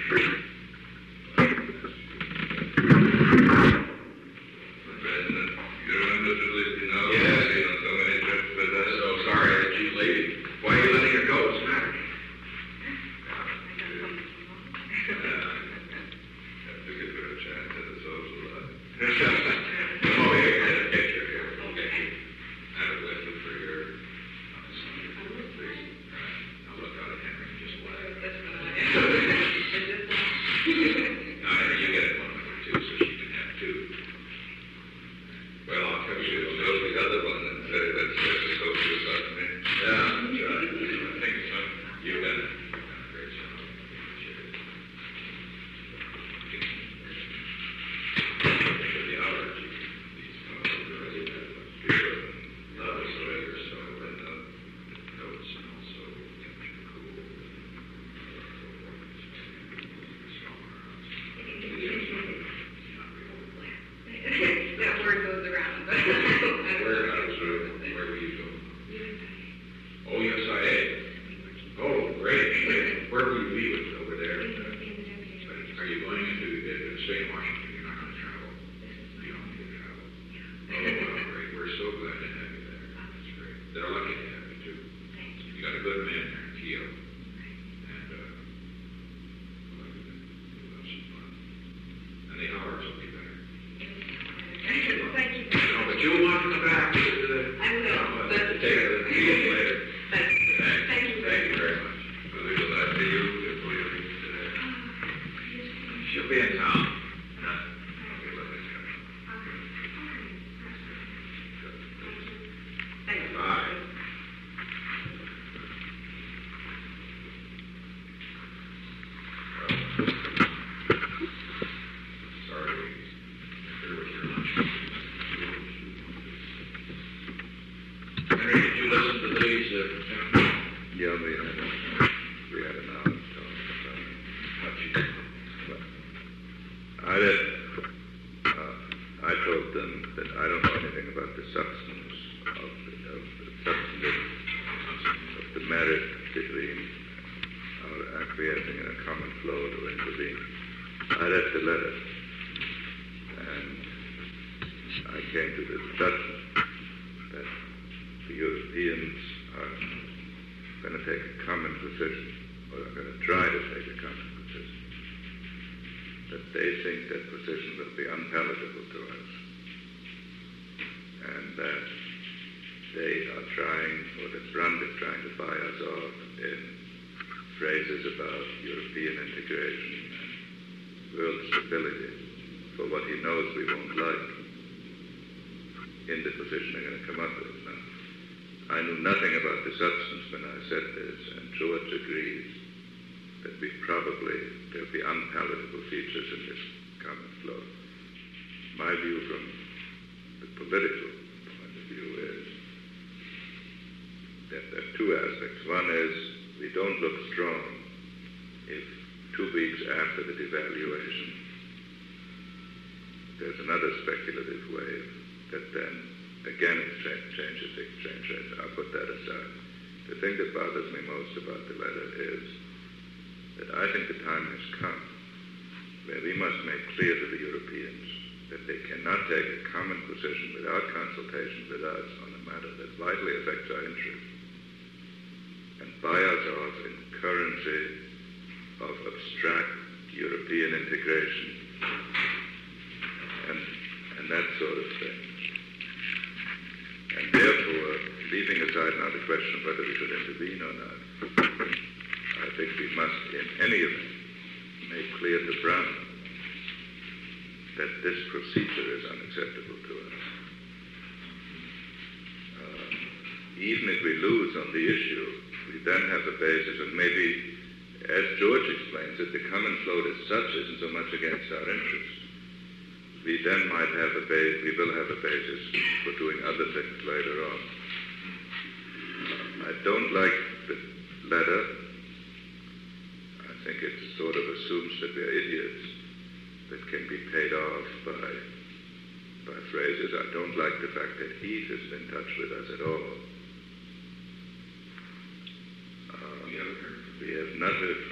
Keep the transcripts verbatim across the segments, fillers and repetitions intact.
We have not heard from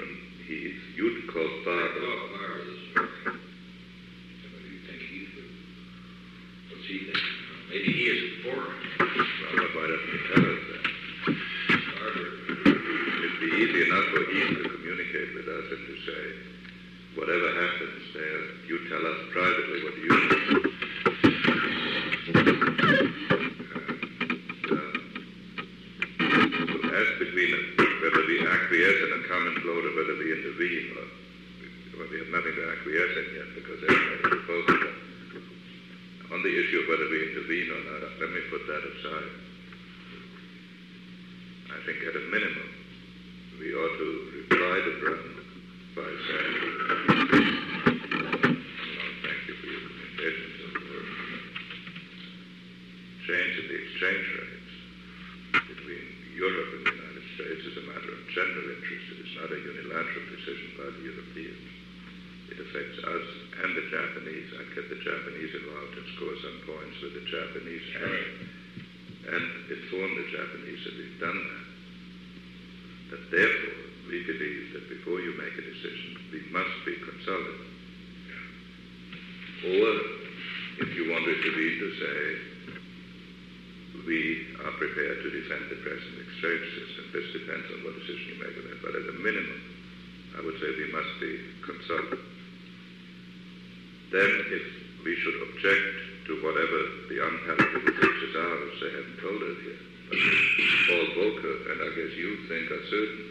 He's, you'd call Barber. Oh, Barber, this is right. What do you think he would, what's he think? Maybe he isn't for it. Well, why doesn't he tell us that? Barber. It'd be easy enough for him to communicate with us and to say, whatever happens there, you tell us privately what you do. Whether we acquiesce in a common float or whether we intervene, or well, we have nothing to acquiesce in yet because everybody proposes that. On the issue of whether we intervene or not, let me put that aside. I think at a minimum, we ought to reply to Brown by saying, well, thank you for your communication so forth. Change in the exchange rates between Europe and the United States is a matter of general interest. It is not a unilateral decision by the Europeans. It affects us and the Japanese. I'd get the Japanese involved and score some points with the Japanese and, and inform the Japanese that we've done that. That therefore, we believe that before you make a decision, we must be consulted. Or, if you wanted to be to say, we are prepared to defend the present exchange system. This depends on what decision you make of that. But at a minimum, I would say we must be consulted. Then, if we should object to whatever the unpalatable features are, which they haven't told us yet, but Paul Volcker, and I guess you think are certain,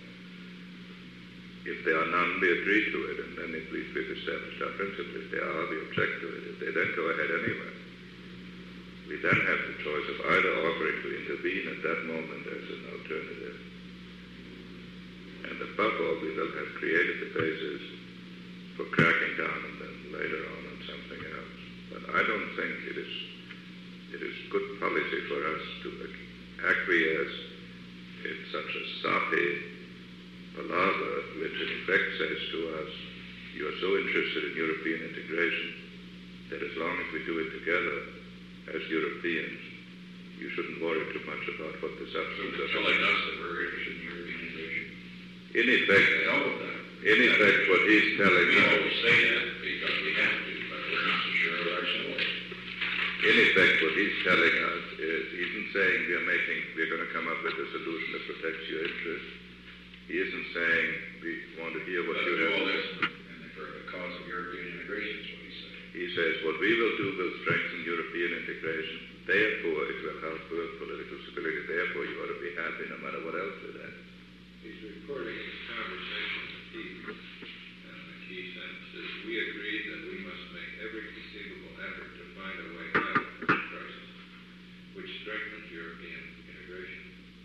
if there are none, we agree to it, and then at least we've established our principle. If there are, we object to it. If they then go ahead anyway, we then have the choice of either offering to intervene at that moment as an alternative, and above all, we will have created the basis for cracking down on them later on on something else. But I don't think it is it is good policy for us to acquiesce in such a soppy palaver, which in effect says to us, you are so interested in European integration that as long as we do it together, as Europeans, you shouldn't worry too much about what the substance of it is. Telling us that we're interested in European integration. In effect, they know that. In effect, what he's telling we us... We always say that because we have to, but we're not so sure of ourselves. In effect, what he's telling us is, he isn't saying we are making, we're going to come up with a solution that protects your interests. He isn't saying we want to hear what you have... all this and for the cause of European integration is what he's saying. He says, what we will do will strengthen European integration. Therefore, it will help world political stability. Therefore, you ought to be happy no matter what else it is. He's recording his conversation with Keith, and the key sentence is, we agree that we must make every conceivable effort to find a way out of this crisis, which strengthens European integration.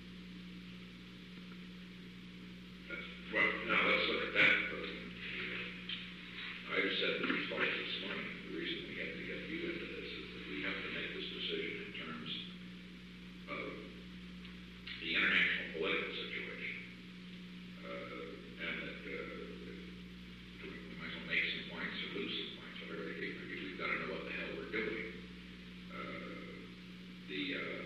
That's, well, now let's look at that. But, I said in response this morning, the reason we have to get you into this is that we have to make this decision in terms of the international political situation. Uh, and that uh, we might as well make some points or lose some points, whatever they do. We've got to know what the hell we're doing. Uh, the uh,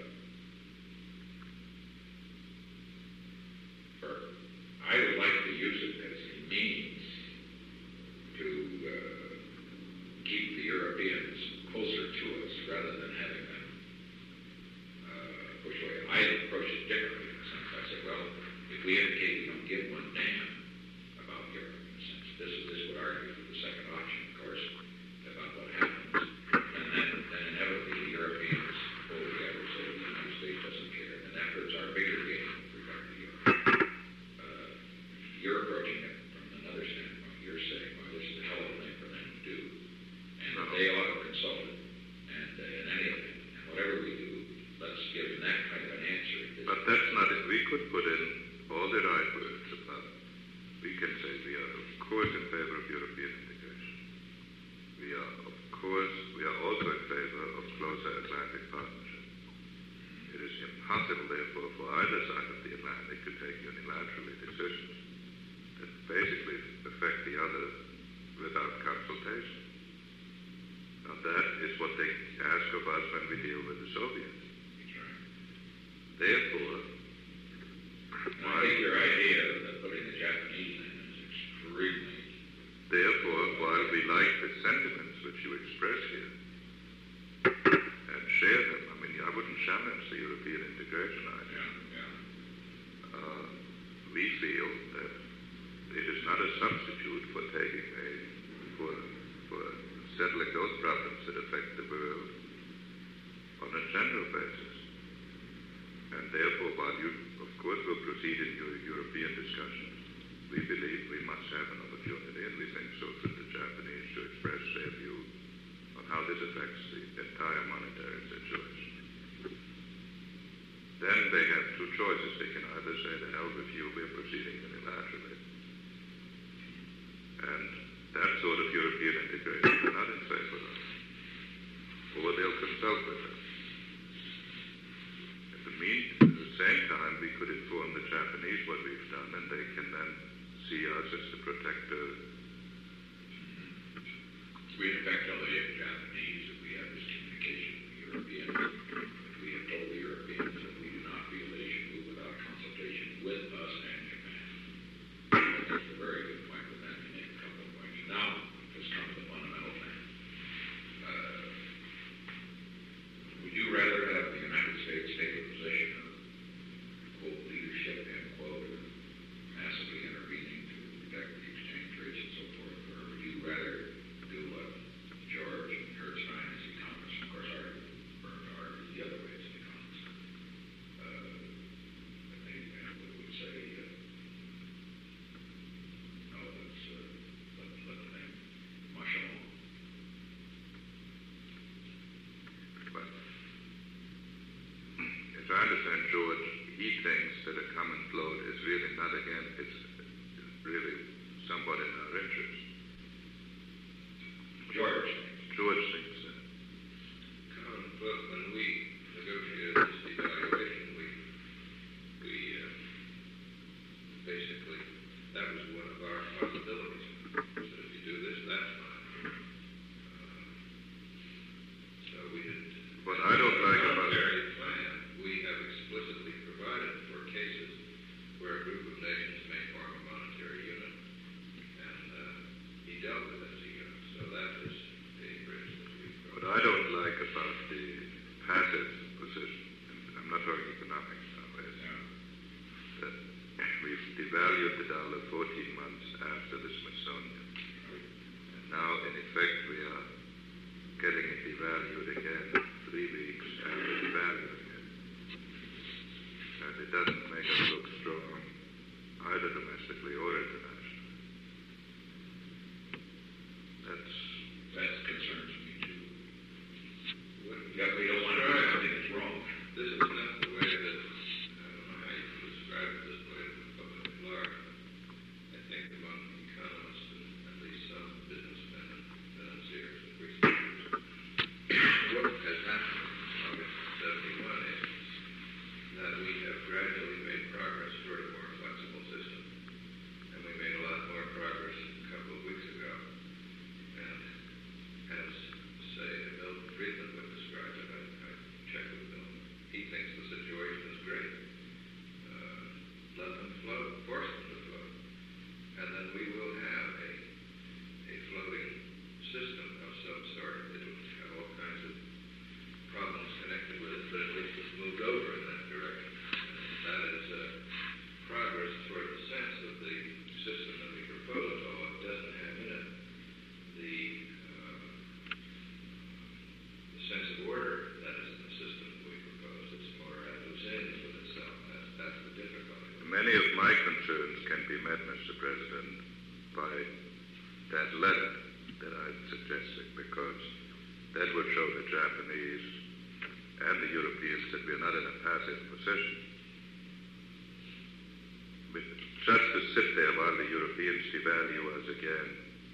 or I would like to use it as a means to uh, keep the Europeans closer to us rather than having them uh, push away. I approach it differently in a sense. I say, well, if we indicate we don't give one damn about Europe, in a sense, this, this would argue for the second option, of course, about what happens. And then, then inevitably the Europeans will ever say the United States doesn't care, and that hurts our bigger game with regard to Europe. Uh, you're approaching it from another standpoint. You're saying, well, this is a hell of a thing for them to do, and no. They ought to consult it, and uh, in any event, and whatever we do, let's give them that kind of an answer. But that's not it. We could put in all the right words about it. We can say we are, of course, in favor of European integration. We are, of course, we are also in favor of closer Atlantic partnership. It is impossible, therefore, for either side of the Atlantic to take unilaterally decisions that basically affect the other without consultation. Now, that is what they ask of us when we deal with the Soviets. Therefore, I think your idea that putting the Japanese in is finance the European integration idea. Yeah, yeah. Uh, we feel that it is not a substitute for taking a, for, for settling those problems that affect the world on a general basis. And therefore, while you, of course, will proceed in your European discussions, we believe we must have an opportunity, and we think so should the Japanese, to express their view on how this affects the entire monetary situation. Then they have two choices. They can either say, to hell with you, we're proceeding unilaterally. And that sort of European integration is not in favor of. Or they'll consult with us. At the, mean, at the same time, we could inform the Japanese what we've done, and they can then see us as the protector. We in fact tell the Japanese that we have this communication with the Europeans. We have told the Europeans that we do not feel they should move without consultation with us and Japan. That's a very good point with that. You make a couple of points. Now, let's come to the fundamental thing. Uh, would you rather have the United States take a position of, quote, leadership, end quote, or massively intervening to protect the exchange rates and so forth, or would you rather do what George and Hertzstein as economists, of course, argue, or argue the other way as economists? Uh, they would say, uh, no, let's uh, let, let the thing mush along. But as I understand George, he thinks that a common float is really not, again, it's really somewhat in our interest. George. George thinks that. Common float, when we negotiated this devaluation, we, we uh, basically, that was one of our possibilities. So if you do this, that's fine. Uh, so we didn't. What I don't like about monetary plan, we have explicitly provided for cases where a group of nations may form a monetary unit, and uh, he dealt with it as a unit. So that is the bridge that we've what I don't like about the passive position, and I'm not talking economics now, is that we've devalued the dollar fourteen months after the Smithsonian. And now, in effect, we are getting it devalued again three weeks after devaluing it. And it doesn't make us look strong, either domestically or internationally. That's That concerns me too. What, Yeah, we don't want to do something that's wrong. This is not the way that, I don't know how you can describe it this way to the public at large. I think among economists and at least some businessmen and financiers and researchers, what has happened in August seventy-one is that we have gradually made progress toward a more flexible system. And we made a lot more progress a couple of weeks ago. And as, say, Milton Friedman would describe it, I, I checked with Milton. He thinks the situation is great. Uh, let them float, force them to float. And then we will have a, a floating system of some sort. It will have all kinds of problems connected with it, but at least it's moved over in that direction. And that is uh, progress toward the sense of the system that we propose, although it doesn't have in it the, uh, the sense of order that is in the system that we propose. It's more at loose ends with itself. That's, that's the difficulty. many of my concerns can be met, Mister President, by that letter that I'm suggesting, because that would show the Japanese and the Europeans that we are not in a passive position. But just to sit there while the Europeans devalue us again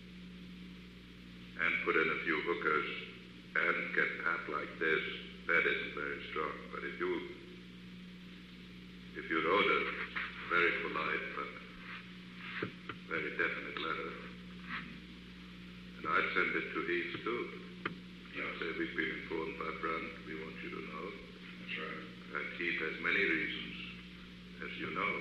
and put in a few hookers and get pat like this, that isn't very strong. But if you if you wrote a very polite but very definite letter, and I'd send it to Heath too. I'd say we've been informed by Brandt, we want you to know. That's right. And Heath has many reasons, as you know.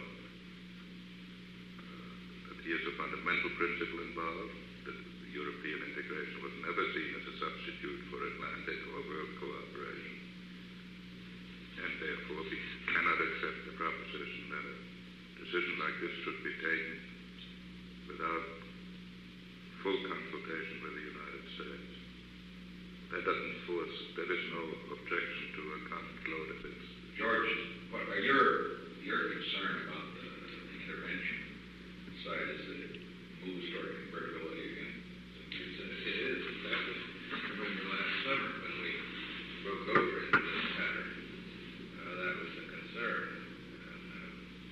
Uh, that here's a fundamental principle involved, that European integration was never seen as a substitute for Atlantic or world cooperation. and therefore we cannot accept the proposition that a decision like this should be taken without full consultation with the United States. That doesn't force, there is no objection to a common flow defense. George, what are your, your concern about the intervention side is that it moves toward convertibility again? It's, uh, it is. That was, I remember last summer when we broke over into this pattern. Uh, that was the concern. And, uh,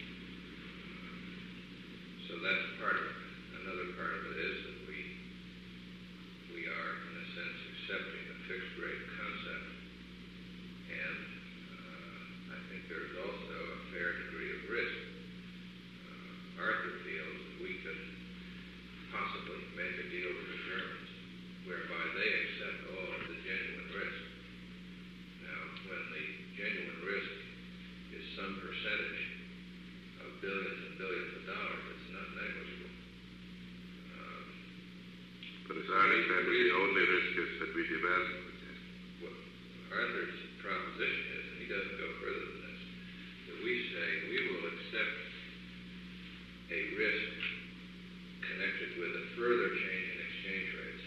so that's part of it. Another part of it is that we we are, in a sense, accepting the fixed rate concept. And uh, I think there's also a fair degree of risk. Uh, Arthur feels that we could possibly make a deal with the Germans whereby they accept all of the genuine risk. Now, when the genuine risk is some percentage of billions and billions of dollars, it's not negligible. Um, But as I understand it, the only risk is that we devalue again. what Arthur's proposition is, and he doesn't go further than this, that we say we will accept a risk connected with a further change in exchange rates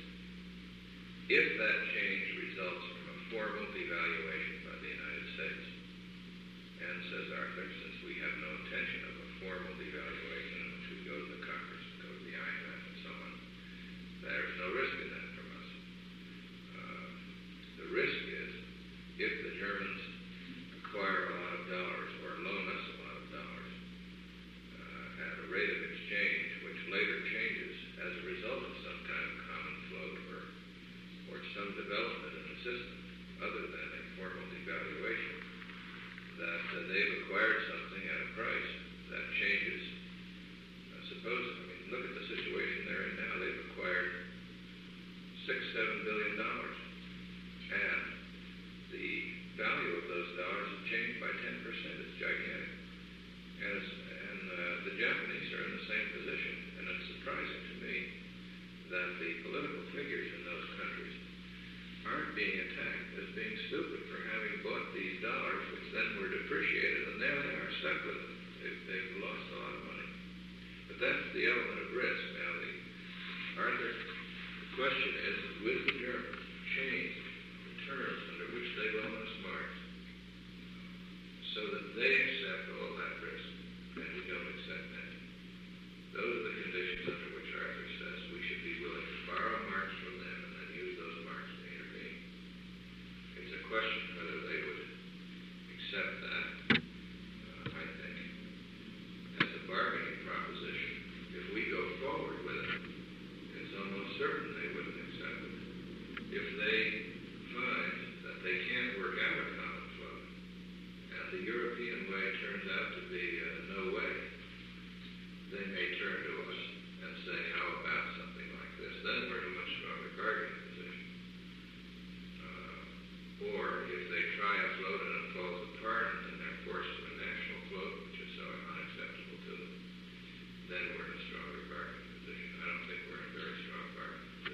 if that change results from a formal devaluation by the United States. And, says Arthur, since we have no intention of a formal devaluation in which we go to the Congress, go to the I M F and so on, there's no risk in that from us. Uh, the risk is if the Germans acquire a lot of dollars or loan us a lot of dollars uh, at a rate of exchange which later changes as a result of some kind of common float or, or some development in the system other than a formal devaluation, that uh, they've acquired something at a price that changes. Uh, suppose, I mean, look at the situation they're in now. They've acquired six, seven billion dollars, and the value of those dollars has changed by ten percent. It's gigantic, and, it's, and uh, the Japanese are in the same position. And it's surprising to me that the political figures in those countries aren't being attacked as being stupid for having bought these dollars, which then were depreciated, and there they are stuck with them. They've, they've lost a lot of money. But that's the element of risk. Now, the Arthur, the question is, will the Germans change the terms under which they loan us marks so that they accept all that risk and we don't accept that? Those are the conditions under which Arthur says we should be willing to borrow marks from them and then use those marks to intervene. It's a question whether they would accept that. Uh, I think as a bargaining proposition, if we go forward with it, it's almost certain they wouldn't accept it. If they find that they can't work out a common flow, and the European way turns out to be uh, no way, they may turn to us and say, how about something like this? Then we're in a much stronger bargaining position. Uh, or if they try a float and it falls apart and then they're forced to a national float, which is so unacceptable to them, then we're in a stronger bargaining position. I don't think we're in a very strong bargaining position.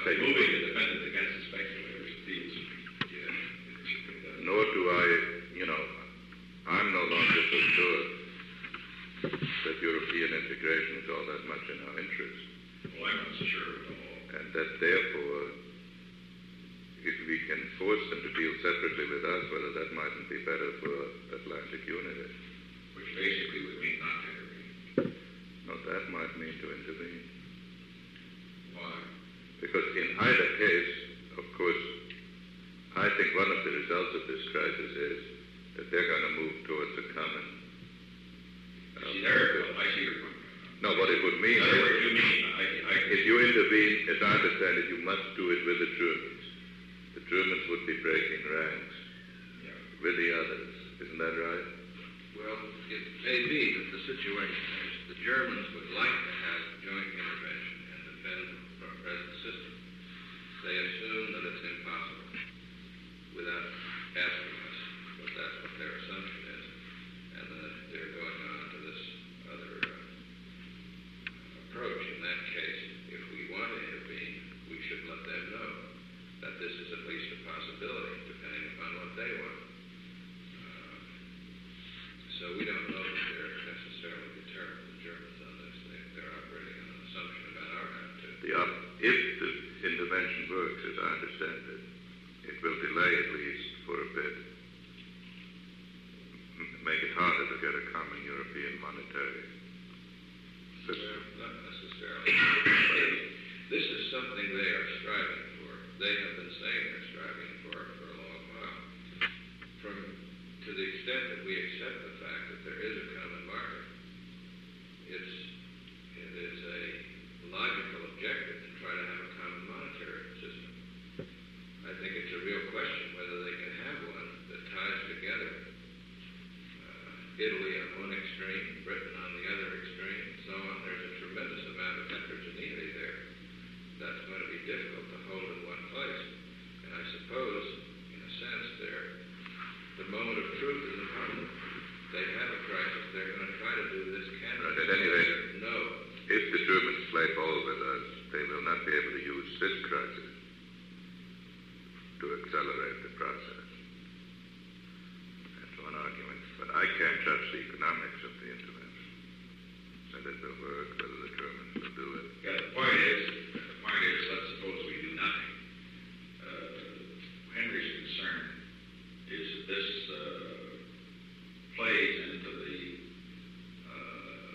say you moving the defendant against the speculators feels, yeah, nor do I, you know, I'm no longer so sure that European integration is all that much in our interest. well, I'm not so sure at all. And that therefore, if we can force them to deal separately with us, whether that mightn't be better for Atlantic unity. Which basically would mean not to intervene. Now that might mean to intervene. Why? Because in either case, of course, I think one of the results of this crisis is that they're going to move towards a common. Uh, see, there, well, I see your point. no, what it would mean In other is, words, you mean, I, I, if you intervene, as I understand it, you must do it with the Germans. The Germans would be breaking ranks yeah. with the others. Isn't that right? Well, it may be that the situation is the Germans would like to have joint intervention and defend the present system. They assume that it's impossible without asking us, but that's what their assumption is. And then they're going on to this other uh, approach. In that case, if we want to intervene, we should let them know that this is at least a possibility, depending upon what they want. Uh, so we don't know that they're necessarily determined, the Germans, on this. They, they're operating on an assumption about our attitude. The, op- if the intervention works, as I understand it, it will delay at least for a bit, m- make it harder to get a common European monetary system. Well, not necessarily. This is something they are striving for. They have been saying they're striving for it for a long while. From to the extent that we accept the fact that there is a common market, it's it is a logical objective to try to have a common monetary system. I think it's a real question whether they can have one that ties together uh, Italy on one extreme, Britain on the other extreme, and so on. There's a tremendous amount of heterogeneity there. That's going to be difficult to hold in one place. And I suppose, in a sense, there, the moment of truth is upon them. They have a crisis. They're going to try to do this. Can Right, at any rate, no. if the Germans play ball with us, they will not be able to use this crisis to accelerate the process. That's one argument. But I can't judge the economics of the intervention. Whether it will work, whether the Germans will do it. Yeah, the point is, the point is, let's suppose we do nothing. Uh, Henry's concern is that this uh, plays into the uh,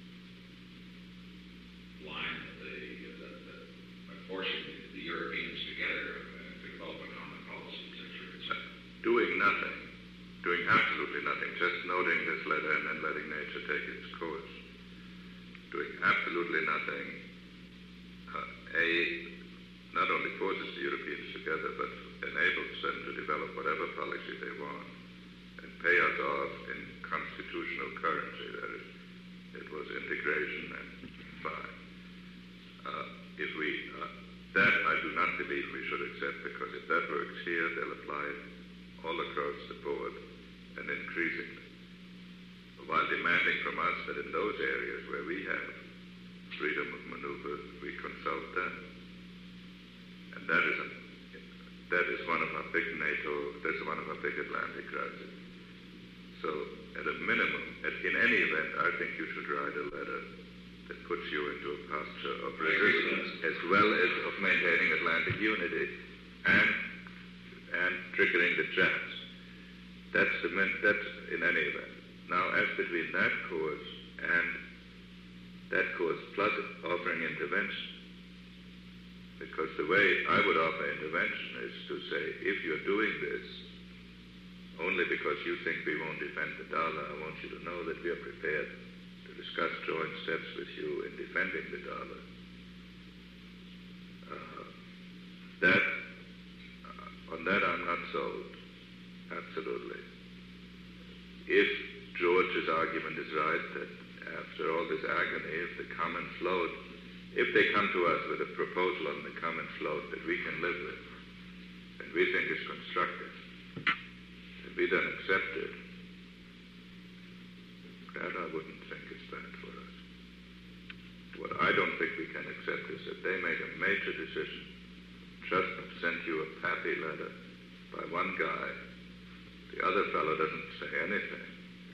line that they that, that by forcing the Europeans together uh, to develop a common policy, et cetera, et cetera. Doing nothing, doing absolutely nothing, just noting this letter and then letting nature take its course. Doing absolutely nothing, uh, A, not only forces the Europeans together, but enables them to develop whatever policy they want and pay us off in constitutional currency. That is, it was integration and fine. Uh, if we, uh, that I do not believe we should accept, because if that works here, they'll apply it all across the board and increasingly, while demanding from us that in those areas where we have freedom of maneuver, we consult them. And that is, a, that is one of our big NATO, that's one of our big Atlantic crises. So at a minimum, at, in any event, I think you should write a letter that puts you into a posture of resistance as well as of maintaining Atlantic unity and and triggering the Japs. That's the that's in any event. Now, as between that course and that course plus offering intervention, because the way I would offer intervention is to say, if you're doing this only because you think we won't defend the dollar, I want you to know that we are prepared to discuss joint steps with you in defending the dollar. Uh, that, uh, on that I'm not sold, absolutely. If George's argument is right, that after all this agony, if the common float, if they come to us with a proposal on the common float that we can live with, and we think is constructive, and we then accept it, that I wouldn't think is bad for us. What I don't think we can accept is that they make a major decision Trustman sent you a pappy letter by one guy. The other fellow doesn't say anything.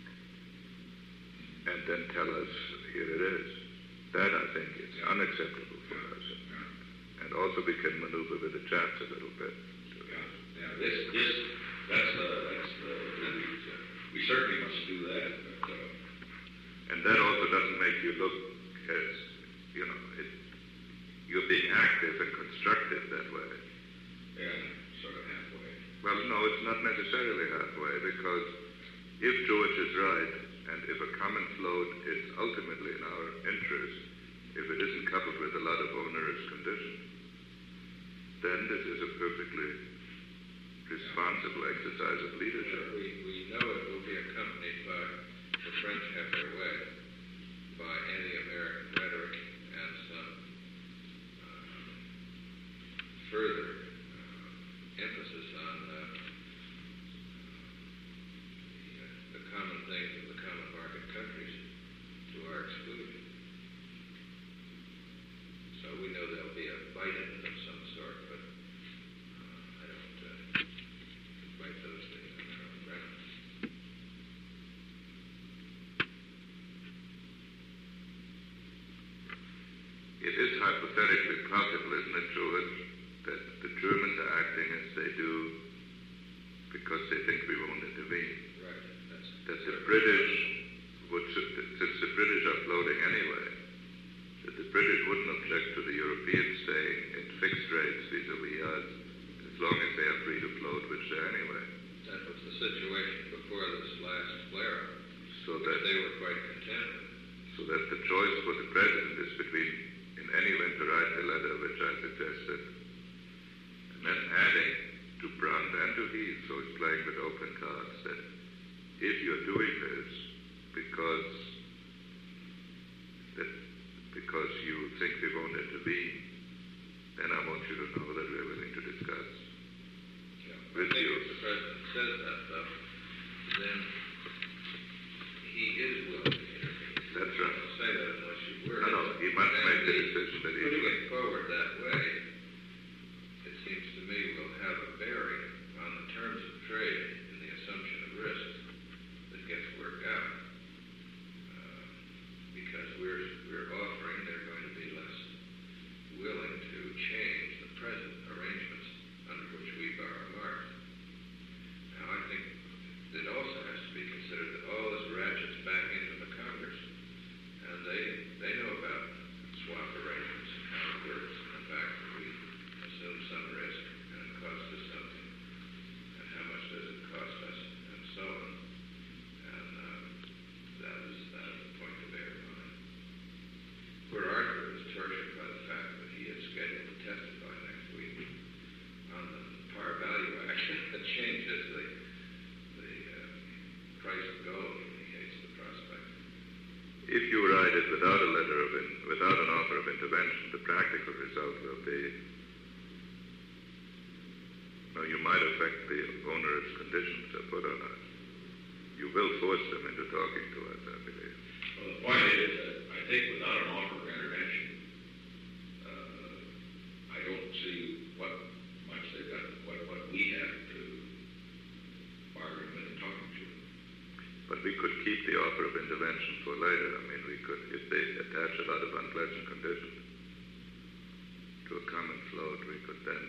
And then tell us, here it is. That, I think, is unacceptable for us. And also we can maneuver with the Japs a little bit. Yeah, yeah. This, this, that's the, that's the, uh, we certainly must do that. But, uh, and that also doesn't make you look as, you know, it, you're being active and constructive that way. Yeah, sort of halfway. Well, no, it's not necessarily halfway, because if George is right, and if a common float is ultimately in our interest, if it isn't coupled with a lot of onerous conditions, then this is a perfectly responsible exercise of leadership. We, we know it will be accompanied by, the French have their way, by anti-American rhetoric and some uh, further uh, emphasis on uh, the, uh, the common things of the common market countries to our exclusion. So we know there'll be a bite in it of some sort, but uh, I don't uh, fight those things on their own ground. It is hypothetically possible, isn't it, George, that the Germans are acting as they do because they think we won't intervene. Right. That's, That the British would, since the British are floating anyway, that the British wouldn't object to the Europeans staying in fixed rates vis-a-vis us, as long as they are free to float, which they're anyway. that was the situation before this last flare-up, So which that, they were quite content with. so that the choice for the president is between, in any event, to write the letter, which I suggested, and then adding to Brandt and to Heath, so he's playing with open cards, that if you're doing this because that because you think we won't intervene, then I want you to know that we're willing to discuss Yeah. with I think you. if the president says that, though, then he is willing to intervene. That's You right. don't say that unless you were. No, no, he must And make the he- decision that he's Putting willing. it forward that way, it seems to me will have a bearing on the terms of trade and the assumption of risk that gets worked out. Uh, because we're, we're offering, they're going to be less willing to change the present arrangements under which we borrow mark. Now, I think it also has to be considered that all this ratchets back into the Congress, and they they know about swap arrangements and how it works, and the fact that we assume some risk and it costs us something, and how much does it cost us, and so on. And uh, that is that is a point to bear in mind. Poor Arthur is tortured by the fact that he is scheduled to testify next week on the par value action that changes the the uh, price of gold, and he hates the prospect. If you write it without a letter of in, without an offer of intervention, the practical result will be, well, you might affect the onerous conditions they put on us. You will force them into talking to us, I believe. Well, the point is that I think without an offer of intervention, uh, I don't see what much they've got, what, what we have to bargain with and talking to. But we could keep the offer of intervention for later. I mean, we could, if they attach a lot of unpleasant conditions to a common float, we could then,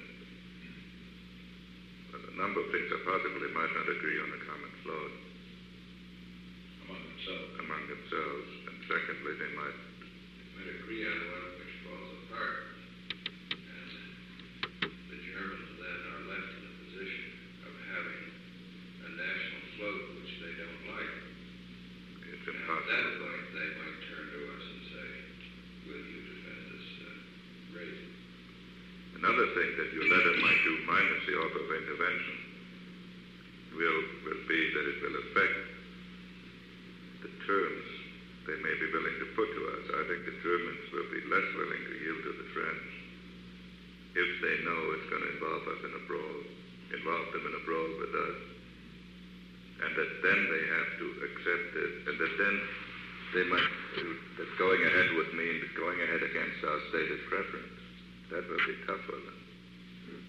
well, a number of things are possible. They might not agree on a common float Among themselves. among themselves. And secondly, they might, They might agree on one which falls apart, and the Germans then are left in the position of having a national float which they don't like. it's Now, at impossible. that point, they might turn to us and say, will you defend this uh, rate? Another thing that your letter might do, minus the offer of intervention, will, will be that it will affect the terms they may be willing to put to us. I think the Germans will be less willing to yield to the French if they know it's going to involve us in a brawl, involve them in a brawl with us. And that then they have to accept it, and that then they might, that going ahead would mean going ahead against our stated preference. That will be tough for them.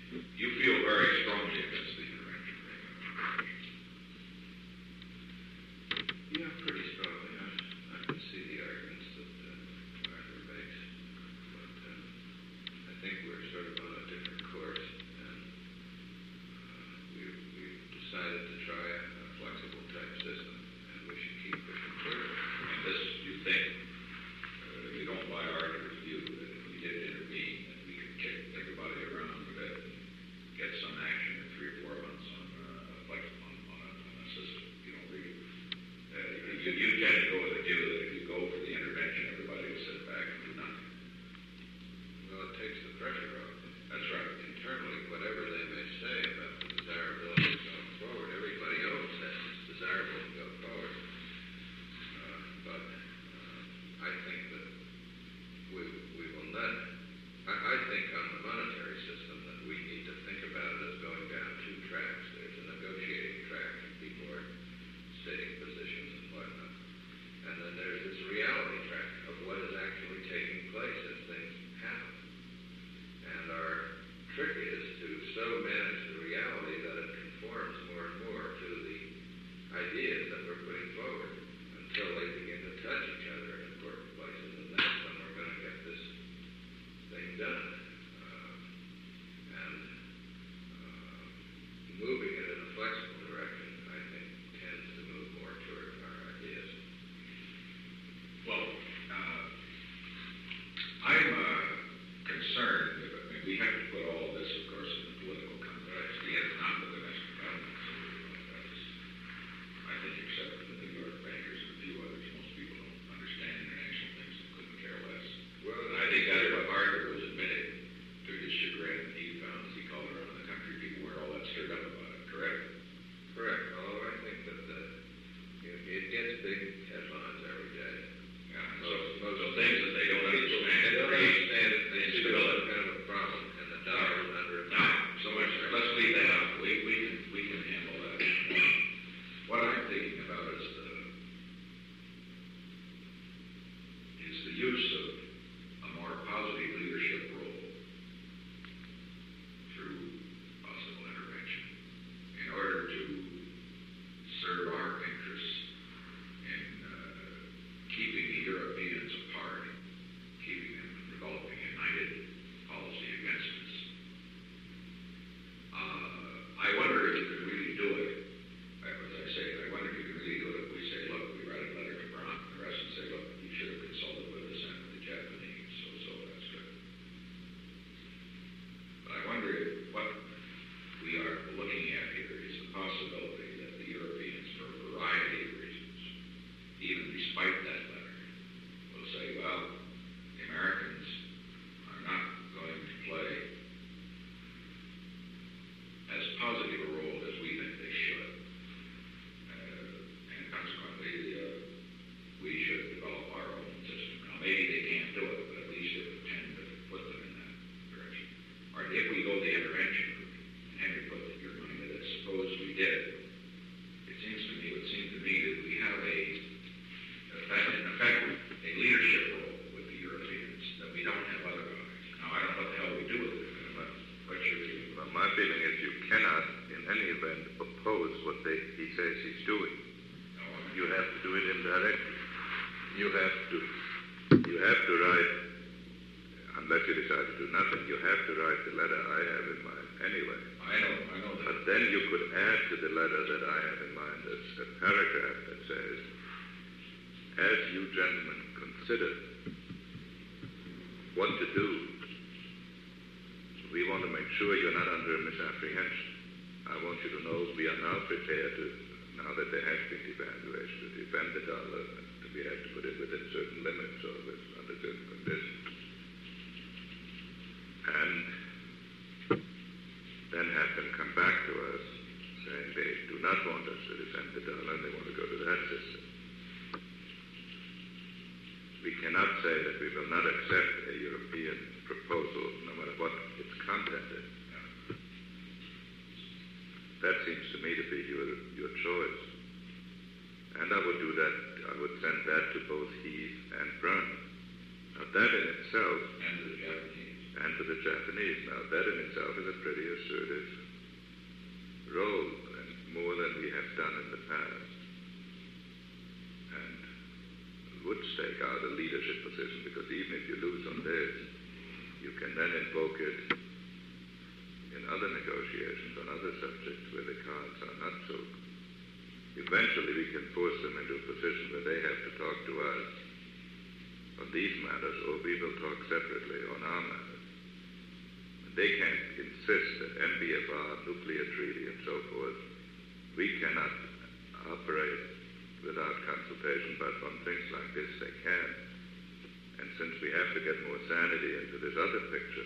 You feel very strongly against the intervention. Yeah, pretty strongly. I, I can see the arguments that uh, Arthur makes, but uh, I think we're sort of on a different course, and uh, we've, we've decided to try a, a flexible type system, and we should keep pushing further. And this, you think, uh, you don't buy Arthur's view that if we did intervene, that we could kick everybody around a bit and get some action in three or four months on uh, like on, on, a, on a system. You don't really. Uh, you, you tend to go with the view that if you go for the intervention, everybody will sit back and do nothing. Well, it takes the pressure off. That's right. Internally, whatever they may say about the desirability of going forward, everybody else says it's desirable to go forward. Uh, but uh, I think that we, we will not, I, I think on the monetary system that we need to think about it as going down two tracks. There's a negotiating track, and people are stating positions and whatnot. And then there's this reality track of what is actually taking place as things happen. And our trick is to so manage the reality that it conforms more and more to the ideas that we're putting forward until they begin to touch each other in important places. And that's when we're going to get this thing done. Uh, and uh, moving it in a flexible direction, I think, tends to move more toward our ideas. Well, uh, I'm uh, concerned. I mean, we have to put all of this, of course, in the political context. The end, not the domestic violence. I think, except for the New York bankers and a few others, most people don't understand international things and couldn't care less. Well, And I think that's what Arthur was admitting to his chagrin. He found, as he called it around the country, people were all that stirred up about it. Correct? correct. Although I think that the, it, it gets big headlines every day. Yeah. So, so things that they don't understand. They don't create understand it. They see instability. some kind of a problem, and the dollar is under No, attack. so much. Let's leave that out. We, we can we can handle that. What I'm thinking about is the is the use of a more positive leadership role through possible intervention in order to serve our interests in uh, keeping the Europeans apart, keeping them from developing a united policy against us. Uh, I wonder if you could really do it. As I say, I wonder if you could really do it if we say, look, we write a letter to Brown and the rest and say, look, you should have consulted with us and with the Japanese, so, so that's good. But I wonder if what we are looking at here is the possibility that the Europeans, for a variety of reasons, even despite that letter, will say, well, the Americans are not going to play as positive a role as we think they should. Uh, and consequently, uh, we should develop our own system. Now, maybe they can't do it, but at least it would tend to put them in that direction. Or if we go the intervention route, and Henry put it in your mind that it's suppose we did, it seems to me, it would seem to me that we have a, in effect, a leadership role with the Europeans that we don't have otherwise. Now, I don't know what the hell we do with it, but what's your view? Well, my feeling is you cannot, in any event, oppose what they, he says he's doing. No, I mean, You have to do it indirectly. You have to, you have to write, unless you decide to do nothing, you have to write the letter I have in mind anyway. I know, I know that. But then you could add to the letter that I have in mind a, a paragraph that says, as you gentlemen consider what to do, we want to make sure you're not under a misapprehension. I want you to know we are now prepared to, now that there has been devaluation, to defend the dollar, and we have to put it within certain limits or with, under certain conditions. And then have them come back to us saying they do not want us to defend the dollar and they want to go to that system. We cannot say that we will not accept a European proposal, no matter what its content is. That seems to me to be your, your choice. And I would do that, I would send that to both Heath and Brown. Now that in itself, And to the Japanese. and to the Japanese. Now, that in itself is a pretty assertive role, and more than we have done in the past. And would stake out a leadership position, because even if you lose on this, you can then invoke it in other negotiations on other subjects where the cards are not so. Eventually we can force them into a position where they have to talk to us on these matters, or we will talk separately on our matters. And they can't insist that M B F R, nuclear treaty, and so forth, we cannot operate without consultation, but on things like this they can. And since we have to get more sanity into this other picture,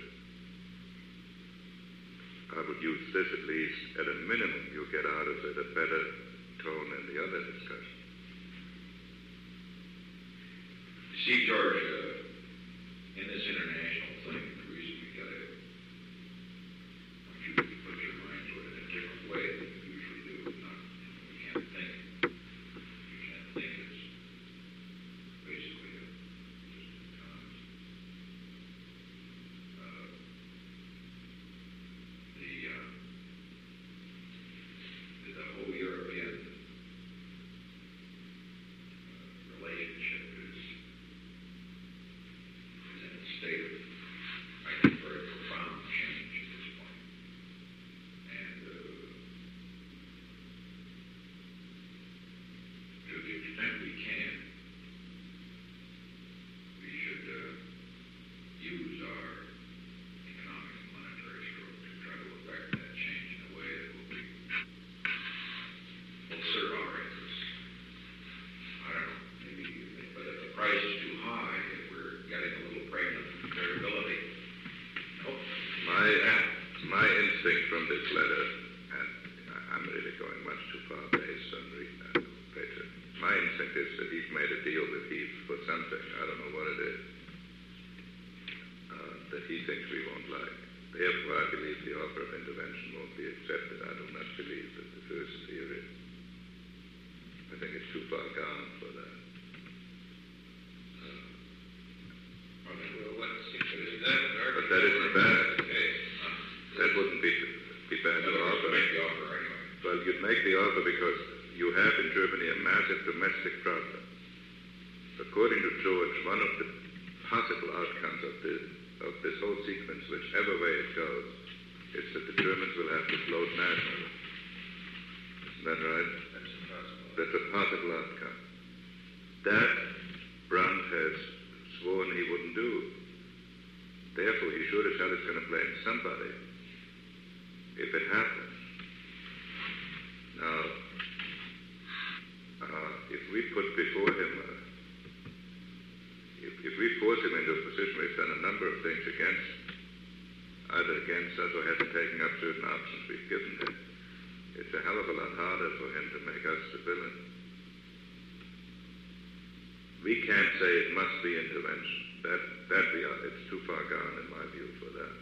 I would use this at least, at a minimum, you get out of it a better tone in the other discussion. You see, George, uh, in this international thing, the reason we got to, I want you to put your mind to it in a different way than you usually do. Not, we can't think. You can't think it's basically a, just a cons. Uh, the, uh, the, the whole European uh, relationship is is in a state of, I think, very profound change at this point. And uh, to the extent we can, we should uh, use our economic and monetary stroke to try to affect that change in a way that will be will serve our interests. I don't know, maybe, but if the price is too high, if we're getting a little pregnant with variability, nope. My, my instinct from this letter, and I'm really going much too far based on reading that paper, my instinct is that he's made a deal with Heath for something, I don't know what it is, uh, that he thinks we won't like. Therefore, I believe the offer of intervention won't be accepted. I do not believe that the first theory. I think it's too far gone for that. Uh, Well, what seems to be that, But that isn't bad. Okay. That wouldn't be, be bad to Better offer. make the offer anyway. Well, you'd make the offer because you have in Germany a massive domestic problem. According to George, one of the possible outcomes of this, of this whole sequence, whichever way it goes, is that the Germans will have to float nationally. Isn't that right? That's impossible. That's a possible outcome. That Brandt has sworn he wouldn't do. Therefore, he sure as hell is going to blame somebody if it happens. Now, uh, if we put before him, uh, if, if we force him into a position where he's done a number of things against, either against us or hasn't taken up certain options we've given him, it's a hell of a lot harder for him to make us the villain. We can't say it must be intervention. That, that we are, it's too far gone in my view for that.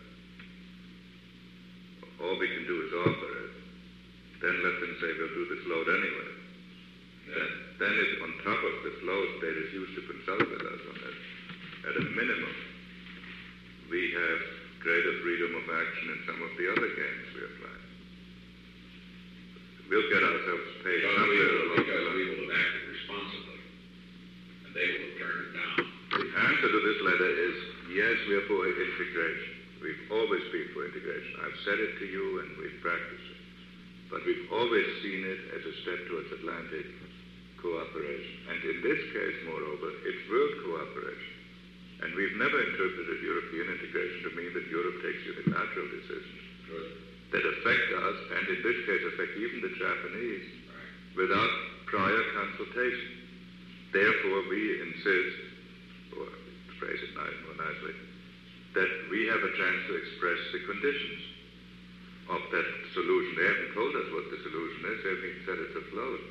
All we can do is offer it. Then let them say we'll do this load anyway. Then, then if on top of this load they refuse to consult with us on it, at a minimum, we have greater freedom of action in some of the other games we are playing. We'll get ourselves paid Because we somewhere will, along the because we line. will have acted responsibly, and they will have turned it down. The answer to this letter is yes, we are for integration. We've always been for integration. I've said it to you and we've practiced it. But we've always seen it as a step towards Atlantic cooperation. And in this case, moreover, it's world cooperation. And we've never interpreted European integration to mean that Europe takes unilateral decisions Good. that affect us, and in this case affect even the Japanese, Right. without prior consultation. Therefore, we insist, or to phrase it nice, more nicely, that we have a chance to express the conditions of that solution. They haven't told us what the solution is. They've said it's afloat.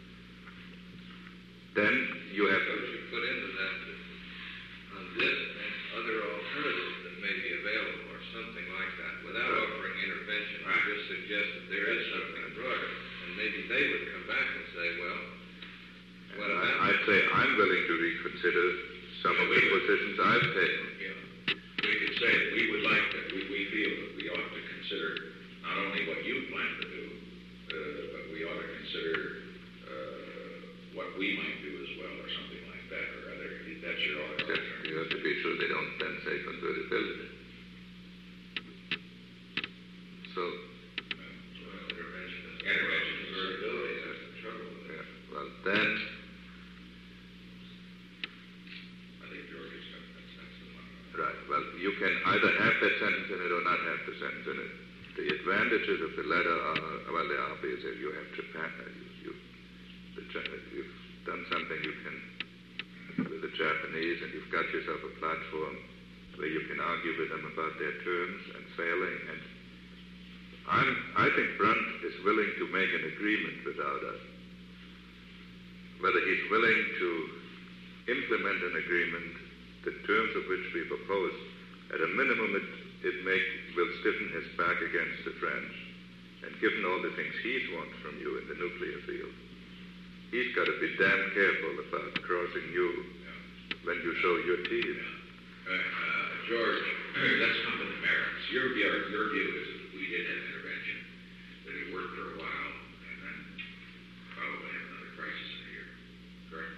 Then you have So to... you put into that on this and other alternatives that may be available or something like that, without offering intervention, you Right. just suggest that there is something broader, and maybe they would come back and say, well, what I, about? I'd say I'm willing to reconsider some of the positions I've taken. Yeah. We could could say that we would like that, we, we feel that we ought to consider not only what you plan to do, uh, but we ought to consider uh, what we might do as well, or something like that, or other. That's your other Yes, you have to be sure they don't then say convertibility. So, intervention is convertibility. That's the trouble with it. yeah, well then, I think George is got that sense of one. right, well, you can either have that sentence in it or not have the sentence in it. The advantages of the letter are, well, they are obvious. You have Japan, uh, you, you, the, you've done something you can, with the Japanese, and you've got yourself a platform where you can argue with them about their terms and sailing. And I'm, I think Brandt is willing to make an agreement without us. Whether he's willing to implement an agreement, the terms of which we propose, at a minimum it, it make, will stiffen his back against the French. And given all the things he wants from you in the nuclear field, he's got to be damn careful about crossing you when you show your teeth. Uh, uh, George, let's come to the merits. Your, your, your view is that we did have intervention, that it worked for a while, and then probably have another crisis in a year. Correct?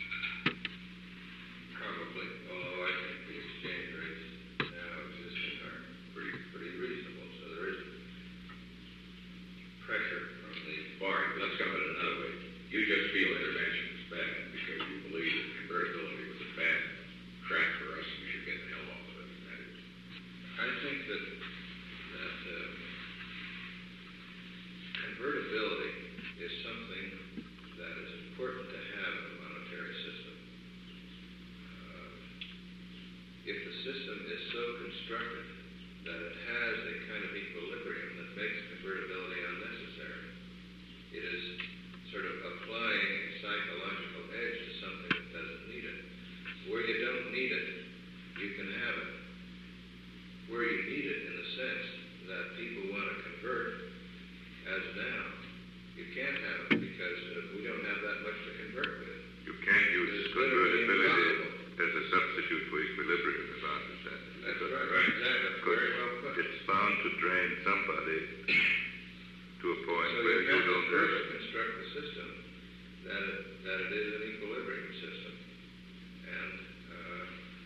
Probably, although I think the exchange rates now existing are pretty, pretty reasonable, so there is pressure from the... All right, let's come at it another way. You just feel intervention is bad because you believe that convertibility was a bad track for us and we should get the hell off of it. And that is, I think that that uh, convertibility is something that is important to have in a monetary system. Uh, if the system is so constructed that it has a kind of equilibrium that makes convertibility unnecessary, it is sort of applying a psychological edge to something that doesn't need it. Where you don't need it, you can have it. Where you need it in the sense that people want to convert, as now, you can't have it because uh, we don't have that much to convert with. You can't use It's literally convertibility impossible. as a substitute for equilibrium, as I understand it. That's right, right, exactly. Because Very well put. it's bound to drain somebody to a point So where you you have to don't have first it. construct the system that it, that it is an equilibrium system. And uh,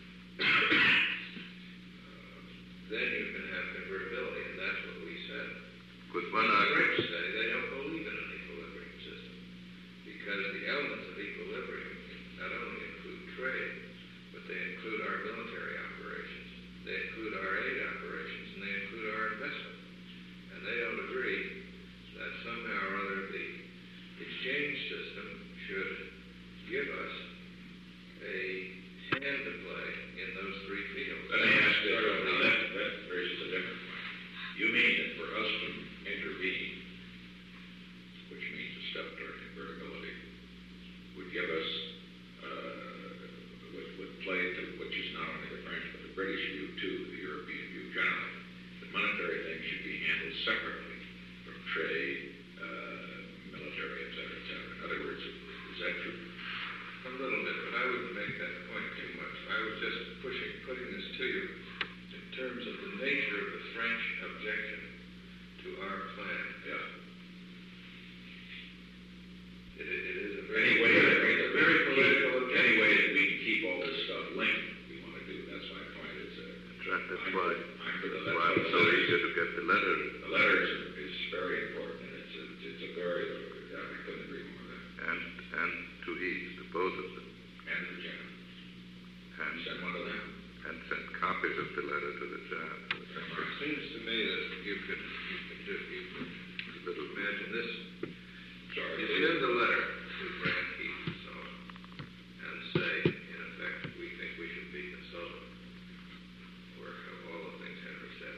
then you can have convertibility, and that's what we said. Because one The argument, French say they don't believe in an equilibrium system because the elements of equilibrium not only include trade, but they include our military operations, they include our aid operations, and they include our investment. And they don't agree that somehow or other the exchange system should give us a hand to play in those three fields. let me ask you, now that, that raises a different point. You mean that for us to intervene, which means to step toward convertibility, would give us, uh, would, would play to, which is not only the French, but the British view too, the European view generally, that monetary things should be handled separately from trade, uh, military, et cetera, et cetera. In other words, is that true? A little bit, but I wouldn't make that point too much. I was just pushing, putting this to you in terms of the nature of the French objection to our plan. Yeah. It, it is a very, Any way that we, a very political any objection. way that we can keep all this stuff linked, we want to do. That's my point. It's a, That- that's I'm, why, I'm for the, that's why I'm that's so what the eager to get the letter. The letter is, is very important, and it's a, it's a very, I couldn't agree more with that. And, and to each, to both of them. And the Jap. And, Send one to them. and send copies of the letter to the Jap. It seems to me that you could, you could do, you could Little imagine this. Sorry. You send a letter to Grant Keith and so on, and say, in effect, we think we should be consulted, or of all the things Henry said,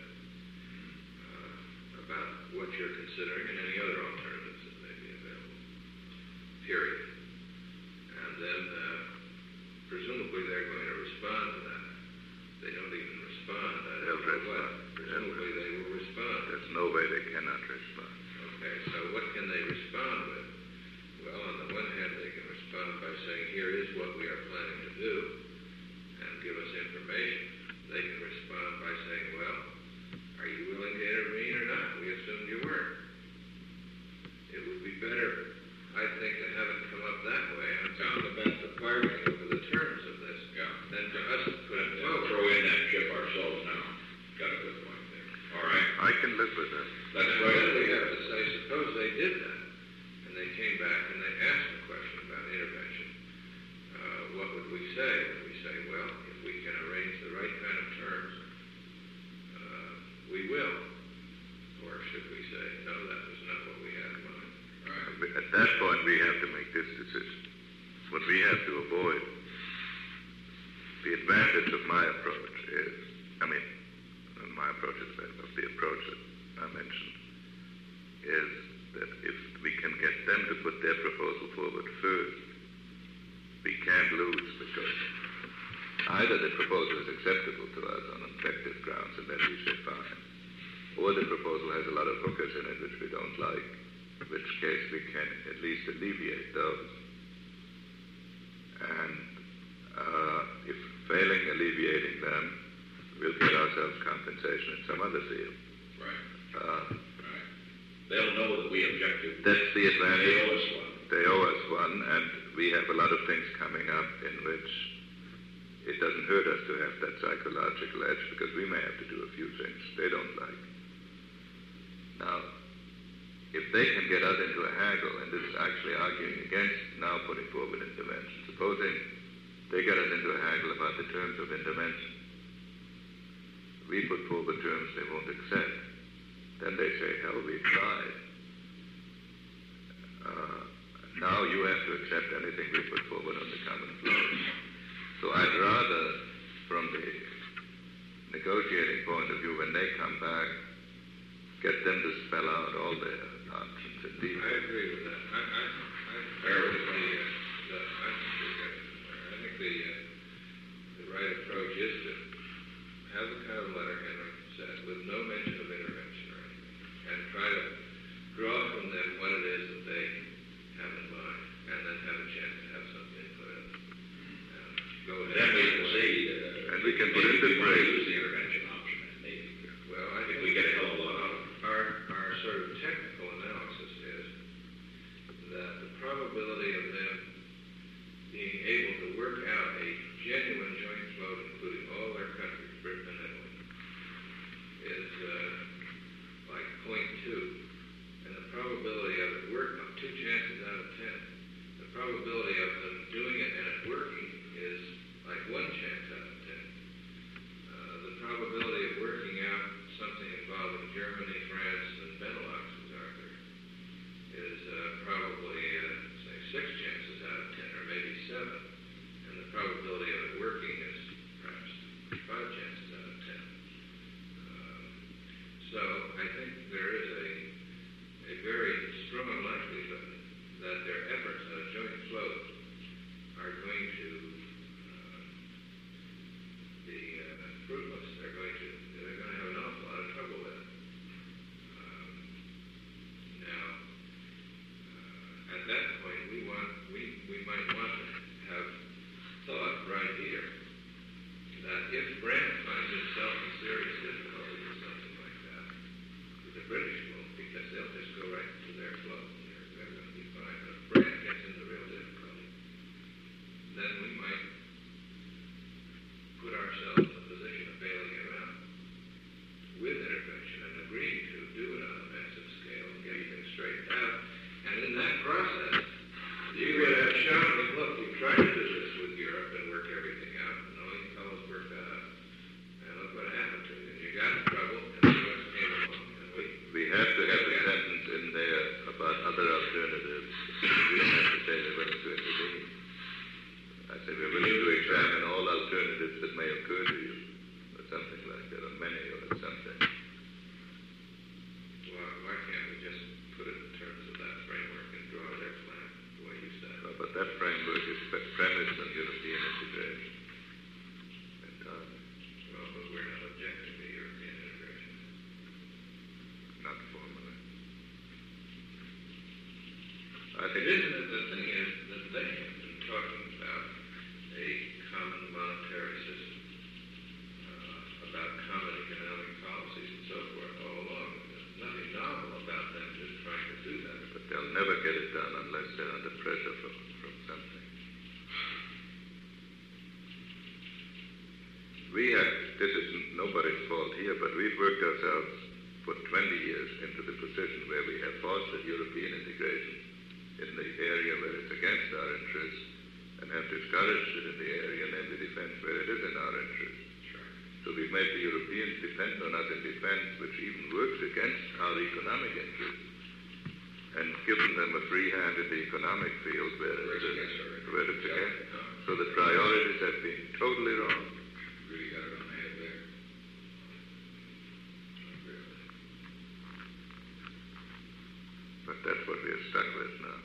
uh, about what you're considering and any other alternatives that may be available. Period. And then, uh, presumably they're going to respond to that. They don't even respond. I They'll don't know what. respond. Presumably they will respond. There's no way they cannot respond. Okay, so what can they respond with? Well, on the one hand, they can respond by saying, here is what we are planning to do, and give us information. They can respond by can live with that. That's And right. then we have to say, suppose they did that, and they came back and they asked a question about intervention. Uh, what would we say? Would we say, well, if we can arrange the right kind of terms, uh, we will? Or should we say, no, that was not what we had in mind? Right. At that point, we have to make this decision. What we have to avoid, the advantage of my approach is, I mean, my approach is better, but the approach that I mentioned is that if we can get them to put their proposal forward first, we can't lose because either the proposal is acceptable to us on objective grounds and then we say fine, or the proposal has a lot of hookers in it which we don't like, in which case we can at least alleviate those. And uh, if failing alleviating them, we'll get ourselves compensation in some other field. Right. Uh, Right. They'll know that we objected. that's the advantage. They owe us one. They owe us one, and we have a lot of things coming up in which it doesn't hurt us to have that psychological edge because we may have to do a few things they don't like. Now, if they can get us into a haggle, and this is actually arguing against now putting forward intervention, supposing they get us into a haggle about the terms of intervention, we put forward terms they won't accept, then they say, hell, we've tried. Uh, now you have to accept anything we put forward on the common floor. So I'd rather, from the negotiating point of view, when they come back, get them to spell out all their options in I detail. agree with that. I, I, I, I think the, uh, the, I think the, I think the, uh, the right approach is to have the kind of letter Henry said, with no mention of intervention or anything, and try to draw from them what it is that they have in mind, and then have a chance to have some input in it. And go ahead. Then we can see, uh, And we can put maybe into we want to phrase. use the intervention option, maybe. Well, I If think we get a hell of a lot out of it. Our, our sort of technical analysis is that the probability of them being able to work out a genuine joint float, including all their countries, Britain and Italy, is uh, like zero point two. And the probability of it working, two chances out of ten. The probability of them doing it and it working is like one chance out of ten. Uh, the probability of working out something involving Germany, France, and Benelux, as Arthur, is uh, probably, uh, say, six chances out of ten, or maybe seven. And the probability of it working is perhaps five chances out of ten. Um, so I think there is a, a very strong likelihood that their efforts at a joint float are going to uh, be uh, fruitless. They're going to they're going to have an awful lot of trouble with it. Um, now, uh, at that point, we want we we might want to have thought right here that if France finds itself in serious difficulty with something like that, the British won't, because they'll just go right to their float. They're, they're going to be fine. But if France gets into real difficulty, then we might put ourselves in a position of bailing it out with intervention and agreeing to do it on a massive scale and getting things straightened out. And in that process, you would have shown me, look, we tried to do this with Europe and work everything out, and all you fellows worked that out. And look what happened to you. And you got in trouble, and the U S came along, and we We have to have a sentence in there about other alternatives. We don't have to say we're willing to intervene. I say we're willing to examine all alternatives that may occur to you, or something like that, or many, or something. Well, why can't we just put it in terms of that framework and draw their plan, the way you said? Uh, But that framework is pre- premised on European integration. Entirely. Well, but we're not objecting to European integration. Not formally. I think It isn't that the thing is that they have been talking about a common monetary system, uh, about common economic policies and so forth all along. There's nothing novel about them just trying to do that. but they'll never get it done unless they're under pressure from, from something. We have, this is nobody's fault here, but we've worked ourselves put twenty years into the position where we have fostered European integration in the area where it's against our interests and have discouraged it in the area, namely defense, where it is in our interest. Sure. So we've made the Europeans depend on us in defense, which even works against our economic interests, and given them a free hand in the economic field where Where it's, it's against our interests. where it's Yeah. against. No. So the priorities have been totally wrong. Really got it on the head there. Really. But that's what we are stuck with now.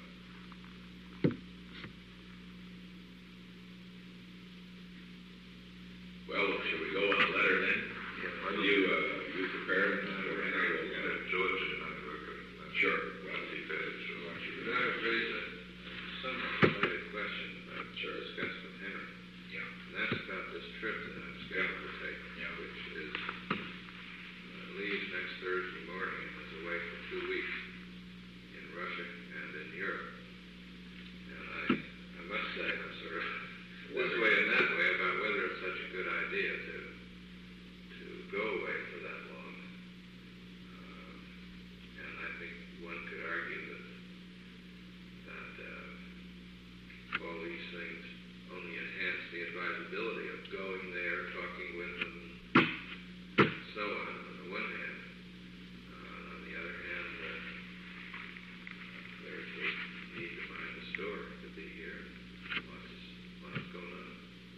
Well, shall we go on a letter then? Yeah. Are you, uh, you prepared? Or Henry will, uh, George and I work on that. Sure. Well, He said it's why don't you Could I raise a somewhat related question about Sure. discussed with Henry? Yeah. And that's about this trip that I'm scheduled to take, Yeah. which is, uh, leaves next Thursday morning and is away for two weeks in Russia and in Europe. And I, I must say, I'm sort of this way and that way about whether it's such a good idea to to go away for that long. Um, and I think one could argue that that uh, all these things only enhance the advisability of going there, talking with them, and so on, on the one hand. Uh, and on the other hand, uh, there's the need to mind the store, to be here. Lots, lots going on.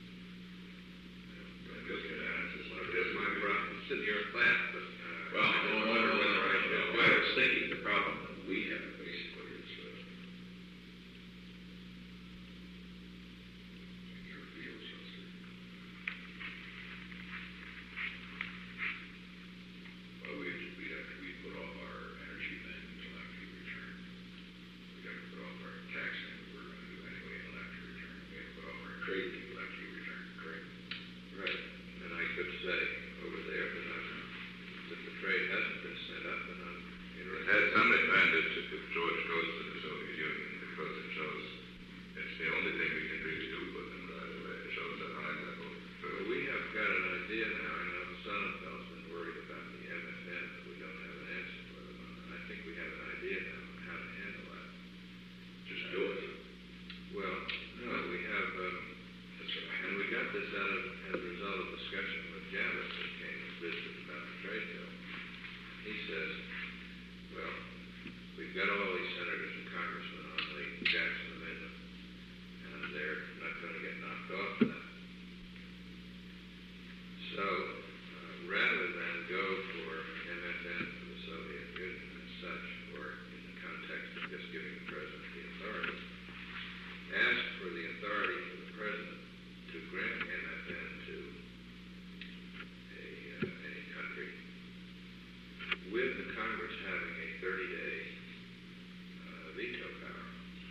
I guess it answers my That's my problem. It's in your class, but uh, Well, I I don't wonder whether I should. I was thinking the problem that we have basically is, uh, your field, so to speak. Well, we, we have, we put off our energy thing until after you return. We have to put off our tax thing we were going to do anyway until after you return. We have to put off our trade thing until after you return, correct? Right. And I could say over there that I'm, that the trade hasn't been set up, and I'm It interested. has some advantage if George goes to the Soviet Union because it shows it's the only thing we can really do for them right away. It shows a high level. Well, we have got an idea now. I know Sonnenfeld's been worried about the M F N, but we don't have an answer for them on that. I think we have an idea now on how to handle that. Just do it. Well, no, we have, um, That's what I and we got this out of, as a result of discussion with Javits that came and visited about the trade deal. He says, well, we've got all these senators and congressmen on the Jackson Amendment, and they're not going to get knocked off of that. So, uh, rather than go for M F N for the Soviet Union as such, or in the context of just giving the president the authority, ask for the authority for the president to grant M F N to a, uh, any country, with the Congress having a thirty-day uh, veto power.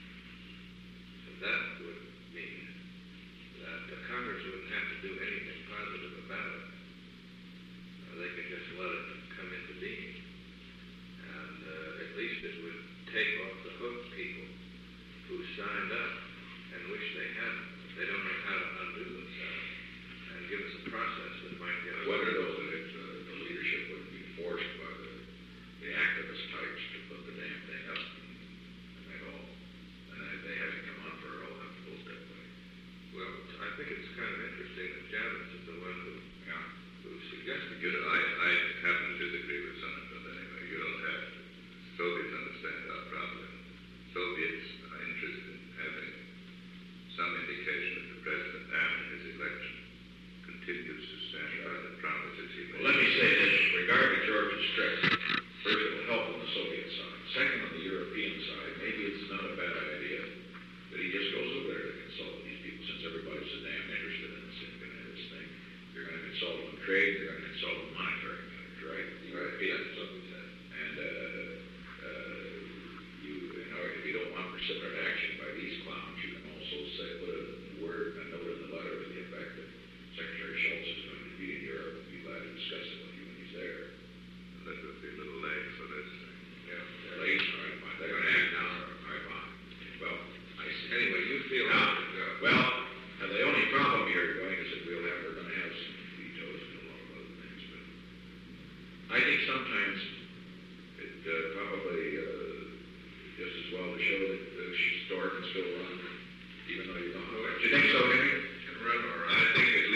So that would mean that the Congress wouldn't have to do anything positive about it. Uh, they could just let it come into being. And uh, at least it would take off the hook people who signed up and wish they hadn't. They don't know how to undo themselves. And give us a process that might get us. wonder though that it's, uh, the leadership would be forced by the, the activist types to put the damn thing up and, and they all, and they, they haven't come on for it, all have to vote that way. Well, I think it's kind of interesting that Javits is the one who, Yeah. who suggested You it. know, I, I happen to disagree with Sonnenfeld anyway. You don't have to. Soviets understand our problem. Soviets are interested in having some indication that the president, after his election, continues to stand by the promises he made. Well, let me say this, regarding George's trip, first it will help on the Soviet side. Second, on the European side, maybe it's not a bad idea that he just goes over there to consult with these people, since everybody's so damn interested in this, in this thing. They're going to consult on trade, they're going to consult on monetary matters, right? The Europeans. That's what we said. And, uh, uh, you, you know, if you don't want precipitate action by these clowns, you can also say, put a word, a note in the letter to the effect that Secretary Schultz is going to be in Europe and be glad to discuss it with you when he's there. That would be a little late for this thing. Yeah, they're late, all right, fine. They're going to act now, all right, fine. Well, I see. Anyway, you feel Now, I should go. well, uh, the only problem here, going, is that we'll have, we're going to have some vetoes and a lot of other things, but I think sometimes it uh, probably uh, just as well to show that the store can still run, even though you don't know it. Do you think so, Henry? Can run all right. I think it's